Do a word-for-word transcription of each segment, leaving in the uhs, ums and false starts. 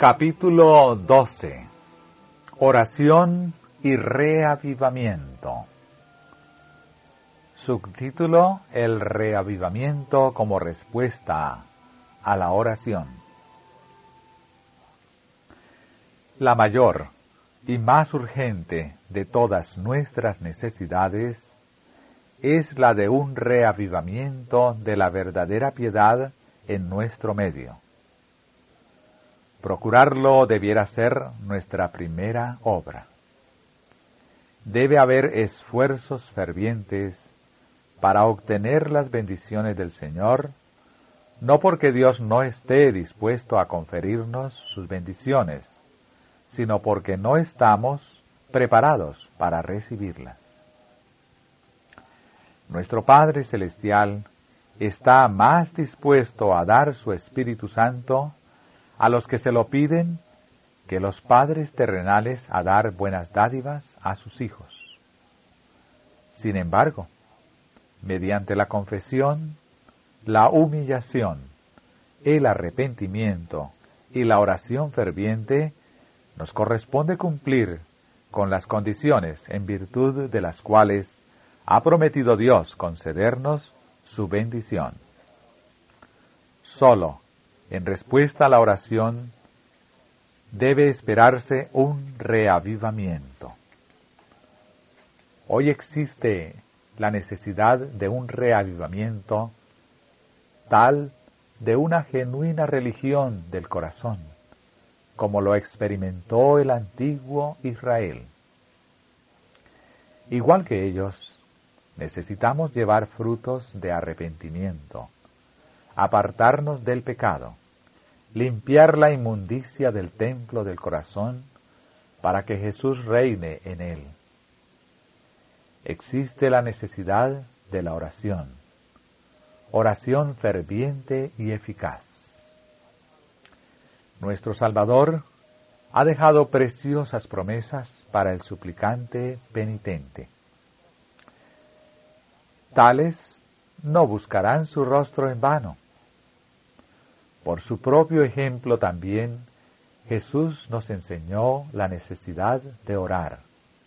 Capítulo doce. Oración y reavivamiento. Subtítulo: El reavivamiento como respuesta a la oración. La mayor y más urgente de todas nuestras necesidades es la de un reavivamiento de la verdadera piedad en nuestro medio. Procurarlo debiera ser nuestra primera obra. Debe haber esfuerzos fervientes para obtener las bendiciones del Señor, no porque Dios no esté dispuesto a conferirnos sus bendiciones, sino porque no estamos preparados para recibirlas. Nuestro Padre Celestial está más dispuesto a dar su Espíritu Santo a los que se lo piden que los padres terrenales a dar buenas dádivas a sus hijos. Sin embargo, mediante la confesión, la humillación, el arrepentimiento y la oración ferviente, nos corresponde cumplir con las condiciones en virtud de las cuales ha prometido Dios concedernos su bendición. Solo en respuesta a la oración debe esperarse un reavivamiento. Hoy existe la necesidad de un reavivamiento tal de una genuina religión del corazón, como lo experimentó el antiguo Israel. Igual que ellos, necesitamos llevar frutos de arrepentimiento, apartarnos del pecado, limpiar la inmundicia del templo del corazón para que Jesús reine en él. Existe la necesidad de la oración, oración ferviente y eficaz. Nuestro Salvador ha dejado preciosas promesas para el suplicante penitente. Tales no buscarán su rostro en vano. Por su propio ejemplo también, Jesús nos enseñó la necesidad de orar.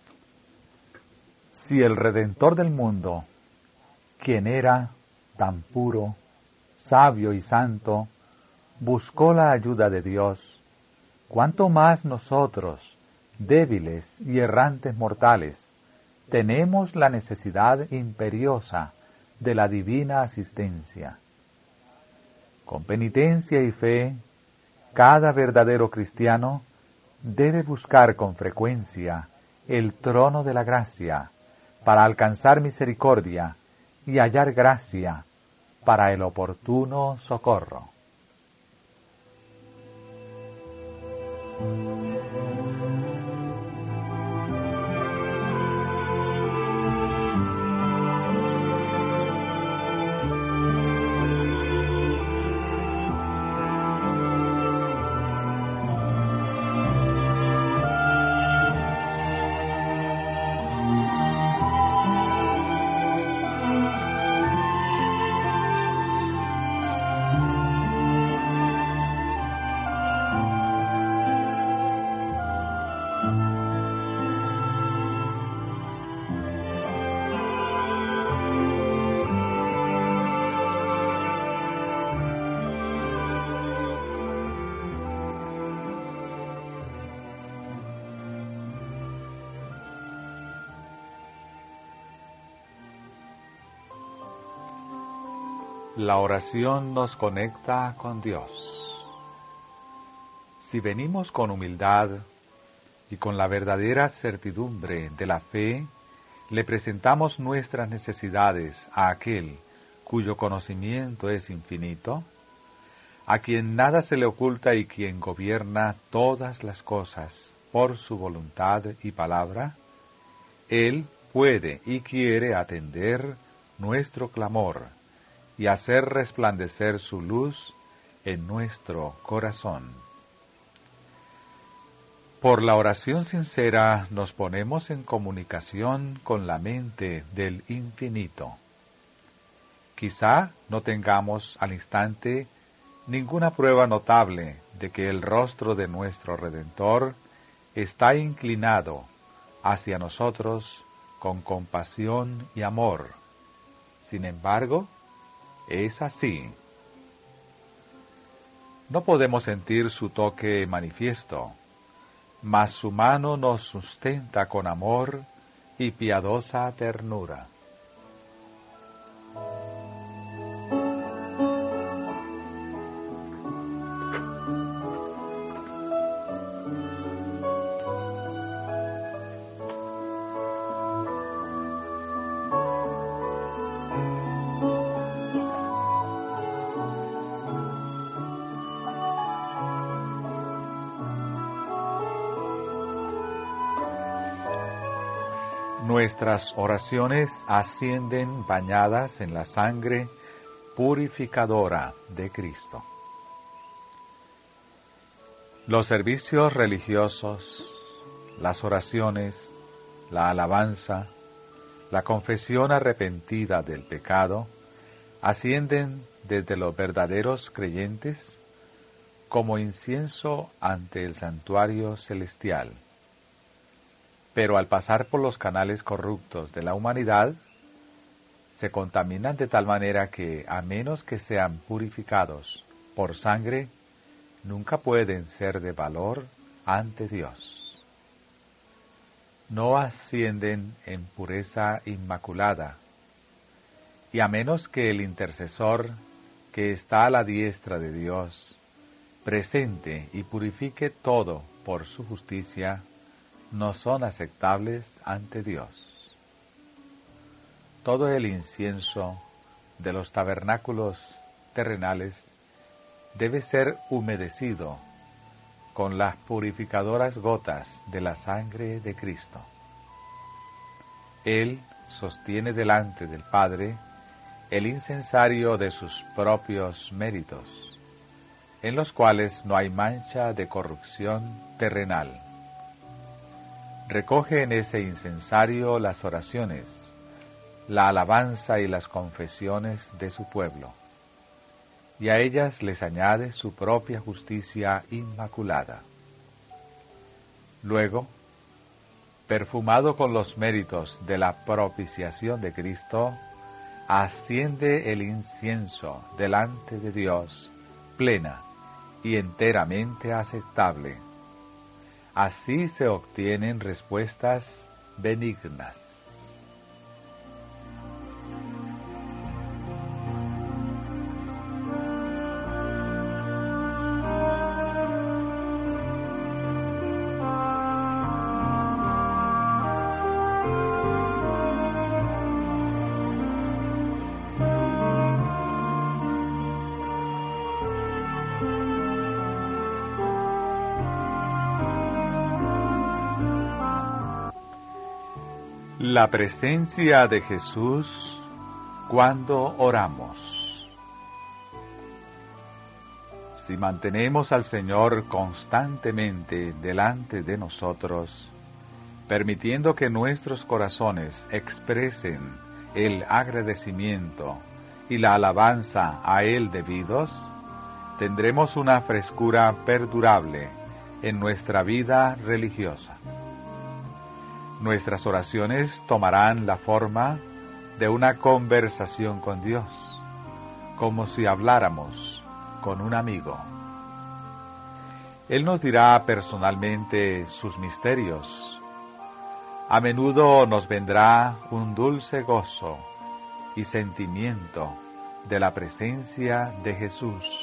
Si el Redentor del mundo, quien era tan puro, sabio y santo, buscó la ayuda de Dios, ¿cuánto más nosotros, débiles y errantes mortales, tenemos la necesidad imperiosa de la divina asistencia? Con penitencia y fe, cada verdadero cristiano debe buscar con frecuencia el trono de la gracia para alcanzar misericordia y hallar gracia para el oportuno socorro. La oración nos conecta con Dios. Si venimos con humildad y con la verdadera certidumbre de la fe, le presentamos nuestras necesidades a aquel cuyo conocimiento es infinito, a quien nada se le oculta y quien gobierna todas las cosas por su voluntad y palabra, Él puede y quiere atender nuestro clamor y hacer resplandecer su luz en nuestro corazón. Por la oración sincera nos ponemos en comunicación con la mente del infinito. Quizá no tengamos al instante ninguna prueba notable de que el rostro de nuestro Redentor está inclinado hacia nosotros con compasión y amor. Sin embargo, es así. No podemos sentir su toque manifiesto, mas su mano nos sustenta con amor y piadosa ternura. Nuestras oraciones ascienden bañadas en la sangre purificadora de Cristo. Los servicios religiosos, las oraciones, la alabanza, la confesión arrepentida del pecado, ascienden desde los verdaderos creyentes como incienso ante el santuario celestial. Pero al pasar por los canales corruptos de la humanidad, se contaminan de tal manera que, a menos que sean purificados por sangre, nunca pueden ser de valor ante Dios. No ascienden en pureza inmaculada, y a menos que el intercesor que está a la diestra de Dios presente y purifique todo por su justicia, no son aceptables ante Dios. Todo el incienso de los tabernáculos terrenales debe ser humedecido con las purificadoras gotas de la sangre de Cristo. Él sostiene delante del Padre el incensario de sus propios méritos, en los cuales no hay mancha de corrupción terrenal. Recoge en ese incensario las oraciones, la alabanza y las confesiones de su pueblo, y a ellas les añade su propia justicia inmaculada. Luego, perfumado con los méritos de la propiciación de Cristo, asciende el incienso delante de Dios, plena y enteramente aceptable. Así se obtienen respuestas benignas. La presencia de Jesús cuando oramos. Si mantenemos al Señor constantemente delante de nosotros, permitiendo que nuestros corazones expresen el agradecimiento y la alabanza a Él debidos, tendremos una frescura perdurable en nuestra vida religiosa. Nuestras oraciones tomarán la forma de una conversación con Dios, como si habláramos con un amigo. Él nos dirá personalmente sus misterios. A menudo nos vendrá un dulce gozo y sentimiento de la presencia de Jesús.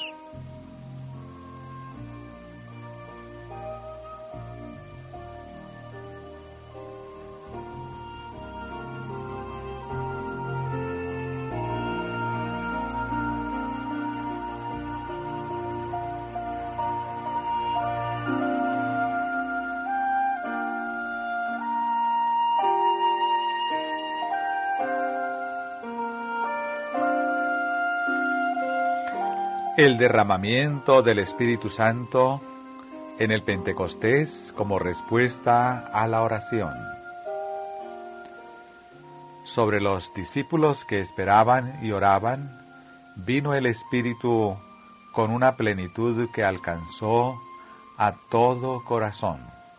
El derramamiento del Espíritu Santo en el Pentecostés como respuesta a la oración. Sobre los discípulos que esperaban y oraban, vino el Espíritu con una plenitud que alcanzó a todo corazón.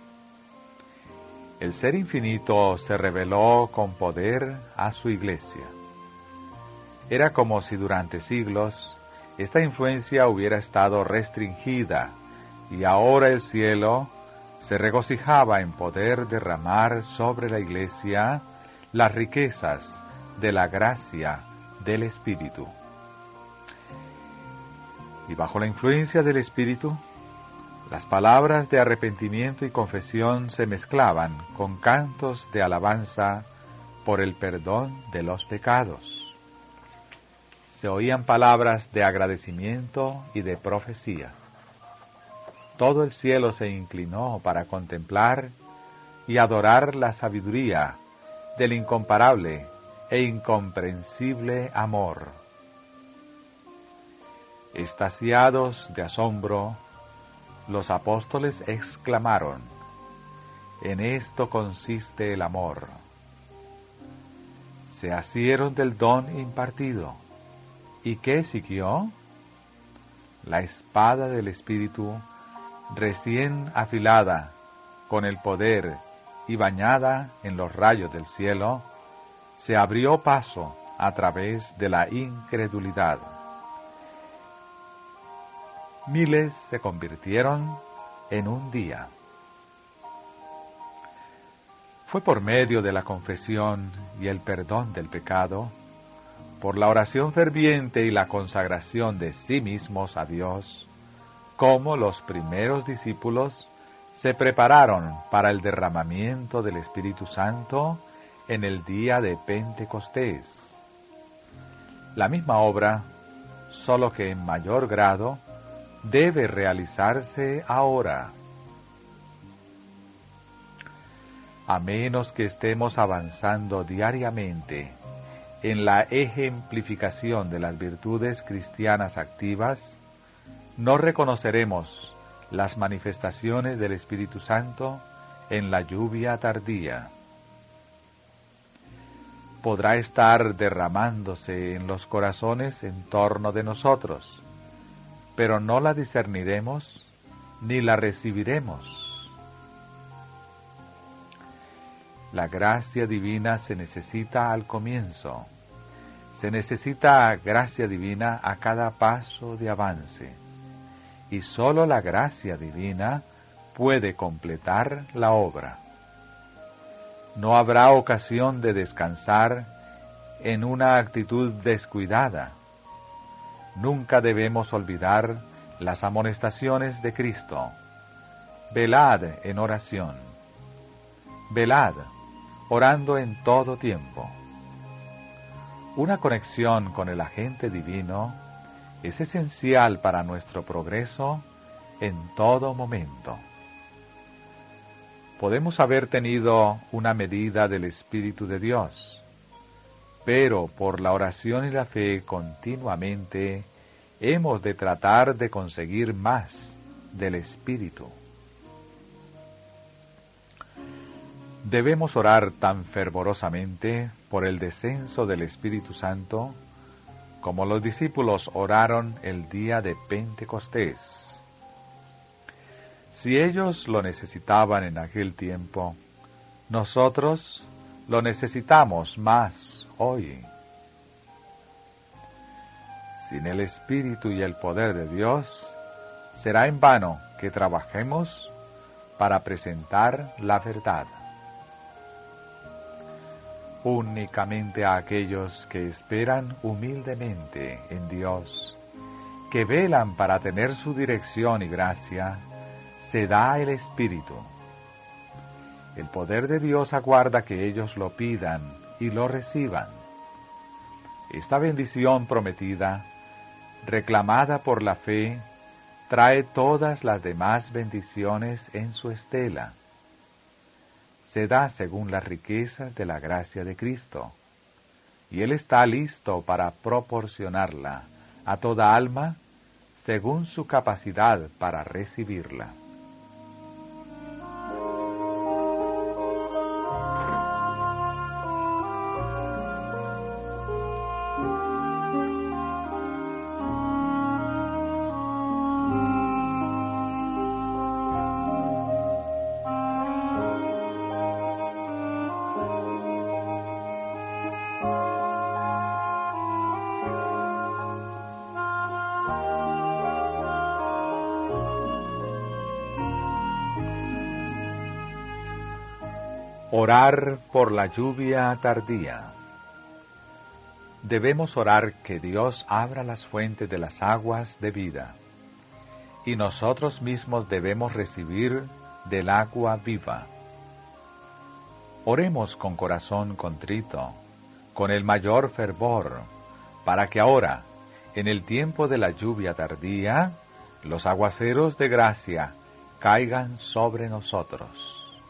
El Ser Infinito se reveló con poder a su Iglesia. Era como si durante siglos esta influencia hubiera estado restringida y ahora el cielo se regocijaba en poder derramar sobre la Iglesia las riquezas de la gracia del Espíritu. Y bajo la influencia del Espíritu, las palabras de arrepentimiento y confesión se mezclaban con cantos de alabanza por el perdón de los pecados. Se oían palabras de agradecimiento y de profecía. Todo el cielo se inclinó para contemplar y adorar la sabiduría del incomparable e incomprensible amor. Extasiados de asombro, los apóstoles exclamaron: «En esto consiste el amor». Se asieron del don impartido. ¿Y qué siguió? La espada del Espíritu, recién afilada, con el poder y bañada en los rayos del cielo, se abrió paso a través de la incredulidad. Miles se convirtieron en un día. Fue por medio de la confesión y el perdón del pecado, por la oración ferviente y la consagración de sí mismos a Dios, como los primeros discípulos se prepararon para el derramamiento del Espíritu Santo en el día de Pentecostés. La misma obra, solo que en mayor grado, debe realizarse ahora. A menos que estemos avanzando diariamente en la ejemplificación de las virtudes cristianas activas, no reconoceremos las manifestaciones del Espíritu Santo en la lluvia tardía. Podrá estar derramándose en los corazones en torno de nosotros, pero no la discerniremos ni la recibiremos. La gracia divina se necesita al comienzo. Se necesita gracia divina a cada paso de avance. Y sólo la gracia divina puede completar la obra. No habrá ocasión de descansar en una actitud descuidada. Nunca debemos olvidar las amonestaciones de Cristo. Velad en oración. Velad, orando en todo tiempo. Una conexión con el agente divino es esencial para nuestro progreso en todo momento. Podemos haber tenido una medida del Espíritu de Dios, pero por la oración y la fe continuamente hemos de tratar de conseguir más del Espíritu. Debemos orar tan fervorosamente por el descenso del Espíritu Santo como los discípulos oraron el día de Pentecostés. Si ellos lo necesitaban en aquel tiempo, nosotros lo necesitamos más hoy. Sin el Espíritu y el poder de Dios, será en vano que trabajemos para presentar la verdad. Únicamente a aquellos que esperan humildemente en Dios, que velan para tener su dirección y gracia, se da el Espíritu. El poder de Dios aguarda que ellos lo pidan y lo reciban. Esta bendición prometida, reclamada por la fe, trae todas las demás bendiciones en su estela. Se da según las riquezas de la gracia de Cristo, y Él está listo para proporcionarla a toda alma según su capacidad para recibirla. Orar por la lluvia tardía. Debemos orar que Dios abra las fuentes de las aguas de vida, y nosotros mismos debemos recibir del agua viva. Oremos con corazón contrito, con el mayor fervor, para que ahora, en el tiempo de la lluvia tardía, los aguaceros de gracia caigan sobre nosotros.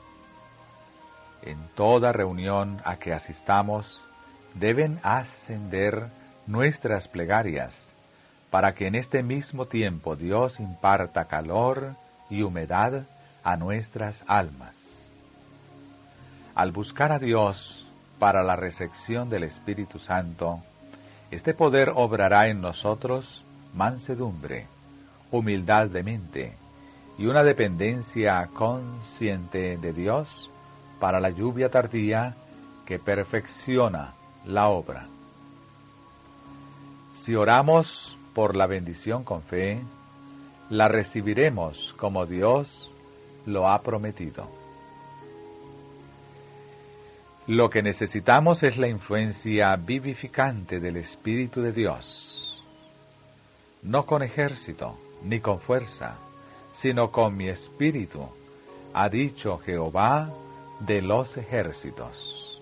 En toda reunión a que asistamos, deben ascender nuestras plegarias, para que en este mismo tiempo Dios imparta calor y humedad a nuestras almas. Al buscar a Dios para la recepción del Espíritu Santo, este poder obrará en nosotros mansedumbre, humildad de mente y una dependencia consciente de Dios para la lluvia tardía que perfecciona la obra. Si oramos por la bendición con fe, la recibiremos como Dios lo ha prometido. Lo que necesitamos es la influencia vivificante del Espíritu de Dios, no con ejército ni con fuerza, sino con mi espíritu, ha dicho Jehová de los ejércitos.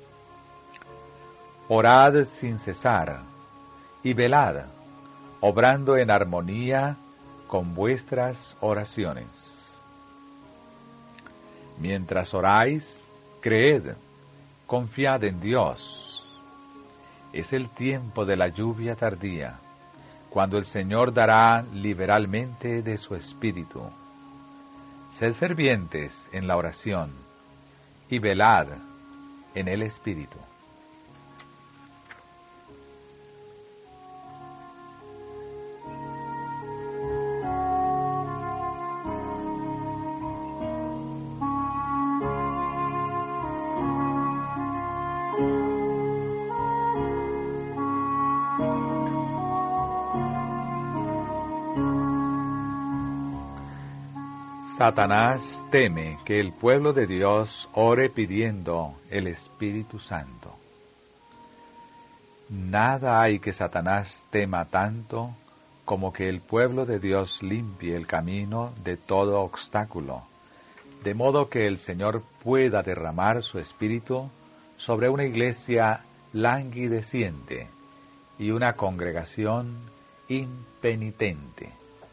Orad sin cesar y velad, obrando en armonía con vuestras oraciones. Mientras oráis, creed, confiad en Dios. Es el tiempo de la lluvia tardía, cuando el Señor dará liberalmente de su espíritu. Sed fervientes en la oración y velad en el espíritu. Satanás teme que el pueblo de Dios ore pidiendo el Espíritu Santo. Nada hay que Satanás tema tanto como que el pueblo de Dios limpie el camino de todo obstáculo, de modo que el Señor pueda derramar su Espíritu sobre una iglesia languideciente y una congregación impenitente.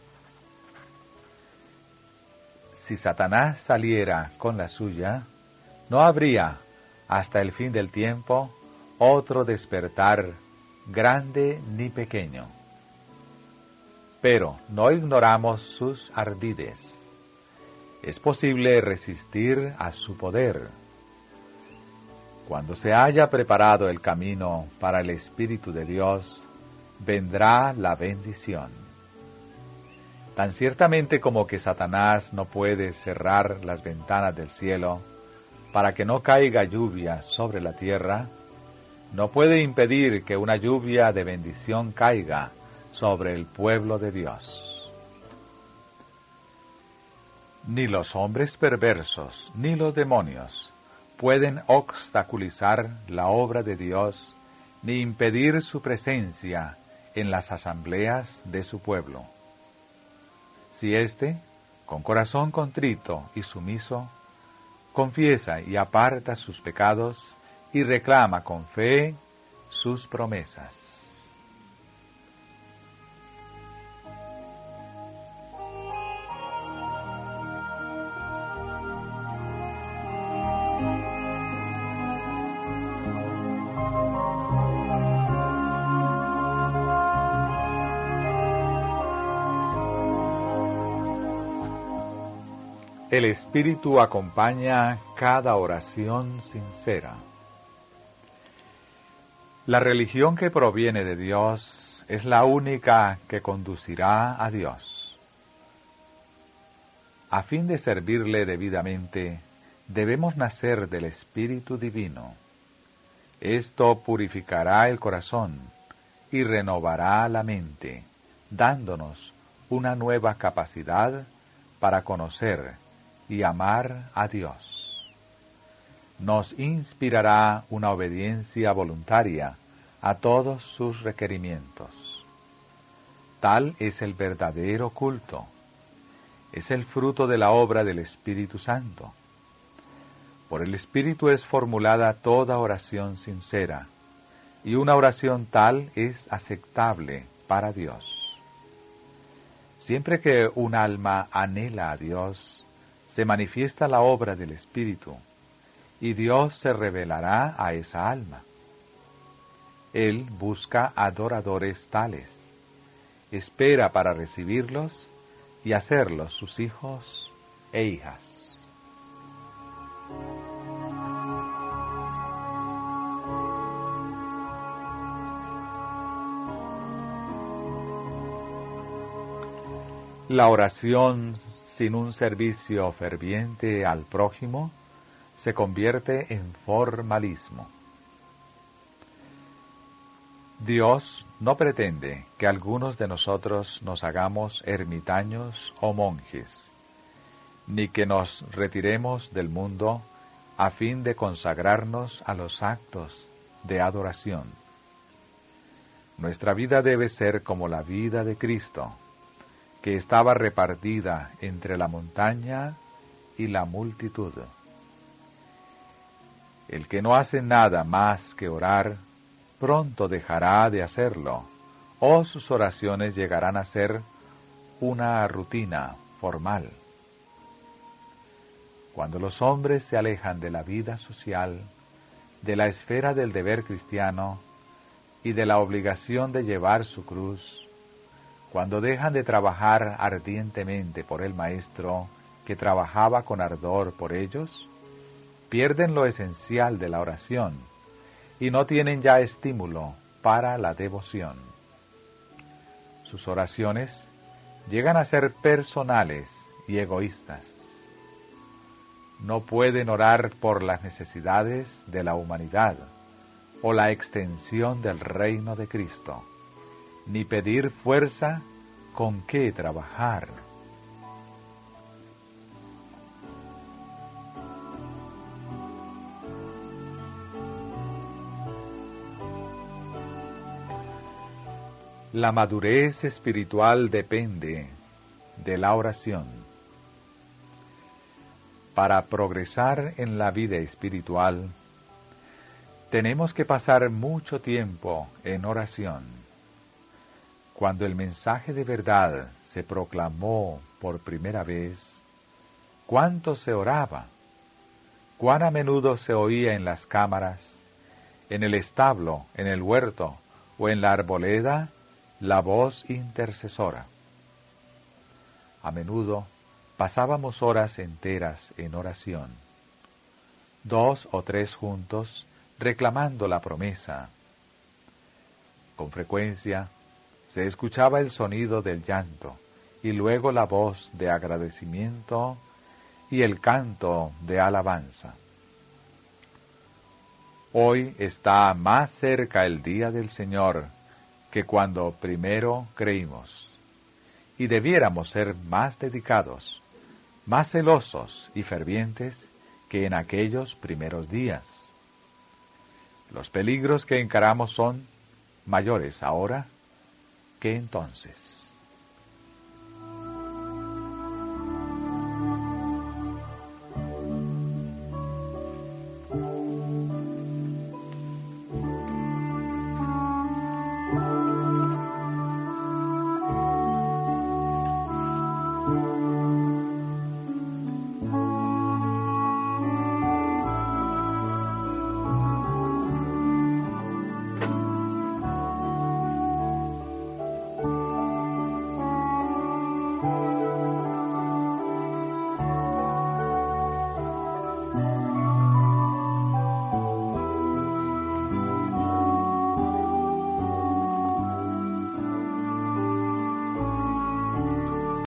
Si Satanás saliera con la suya, no habría, hasta el fin del tiempo, otro despertar, grande ni pequeño. Pero no ignoramos sus ardides. Es posible resistir a su poder. Cuando se haya preparado el camino para el Espíritu de Dios, vendrá la bendición. Tan ciertamente como que Satanás no puede cerrar las ventanas del cielo para que no caiga lluvia sobre la tierra, no puede impedir que una lluvia de bendición caiga sobre el pueblo de Dios. Ni los hombres perversos, ni los demonios pueden obstaculizar la obra de Dios, ni impedir su presencia en las asambleas de su pueblo. Si éste, con corazón contrito y sumiso, confiesa y aparta sus pecados y reclama con fe sus promesas. El Espíritu acompaña cada oración sincera. La religión que proviene de Dios es la única que conducirá a Dios. A fin de servirle debidamente, debemos nacer del Espíritu Divino. Esto purificará el corazón y renovará la mente, dándonos una nueva capacidad para conocer y amar a Dios. nos inspirará una obediencia voluntaria a todos sus requerimientos. Tal es el verdadero culto. Es el fruto de la obra del Espíritu Santo. Por el Espíritu es formulada toda oración sincera, y una oración tal es aceptable para Dios. Siempre que un alma anhela a Dios, se manifiesta la obra del Espíritu, y Dios se revelará a esa alma. Él busca adoradores tales, espera para recibirlos y hacerlos sus hijos e hijas. La oración sin un servicio ferviente al prójimo se convierte en formalismo. Dios no pretende que algunos de nosotros nos hagamos ermitaños o monjes, ni que nos retiremos del mundo a fin de consagrarnos a los actos de adoración. Nuestra vida debe ser como la vida de Cristo, que estaba repartida entre la montaña y la multitud. El que no hace nada más que orar, pronto dejará de hacerlo, o sus oraciones llegarán a ser una rutina formal. Cuando los hombres se alejan de la vida social, de la esfera del deber cristiano y de la obligación de llevar su cruz, cuando dejan de trabajar ardientemente por el Maestro que trabajaba con ardor por ellos, pierden lo esencial de la oración y no tienen ya estímulo para la devoción. Sus oraciones llegan a ser personales y egoístas. No pueden orar por las necesidades de la humanidad o la extensión del reino de Cristo, ni pedir fuerza con qué trabajar. La madurez espiritual depende de la oración. Para progresar en la vida espiritual, tenemos que pasar mucho tiempo en oración. Cuando el mensaje de verdad se proclamó por primera vez, ¿cuánto se oraba? ¿Cuán a menudo se oía en las cámaras, en el establo, en el huerto o en la arboleda la voz intercesora? A menudo pasábamos horas enteras en oración, dos o tres juntos reclamando la promesa. Con frecuencia se escuchaba el sonido del llanto y luego la voz de agradecimiento y el canto de alabanza. Hoy está más cerca el día del Señor que cuando primero creímos, y debiéramos ser más dedicados, más celosos y fervientes que en aquellos primeros días. Los peligros que encaramos son mayores ahora que entonces.